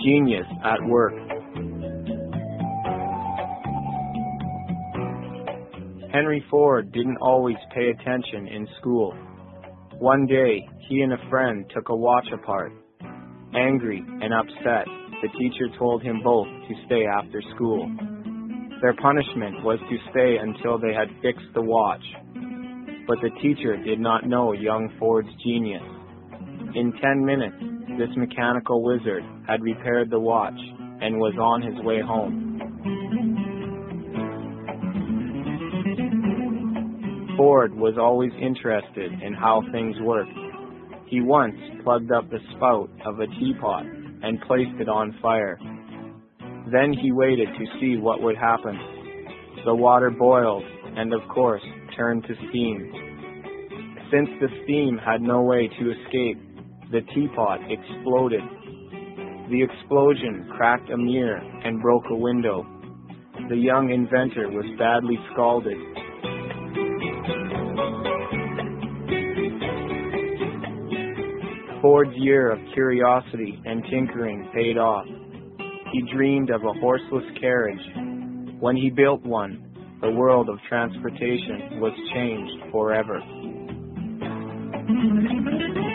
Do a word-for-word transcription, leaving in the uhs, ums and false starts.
Genius at work. Henry Ford didn't always pay attention in school. One day, he and a friend took a watch apart. Angry and upset, the teacher told him both to stay after school. Their punishment was to stay until they had fixed the watch. But the teacher did not know young Ford's genius. In ten minutes, this mechanical wizard had repaired the watch and was on his way home. Ford was always interested in how things worked. He once plugged up the spout of a teapot and placed it on fire. Then he waited to see what would happen. The water boiled and, of course, turned to steam. Since the steam had no way to escape, the teapot exploded. The explosion cracked a mirror and broke a window. The young inventor was badly scalded. Ford's year of curiosity and tinkering paid off. He dreamed of a horseless carriage. When he built one, the world of transportation was changed forever.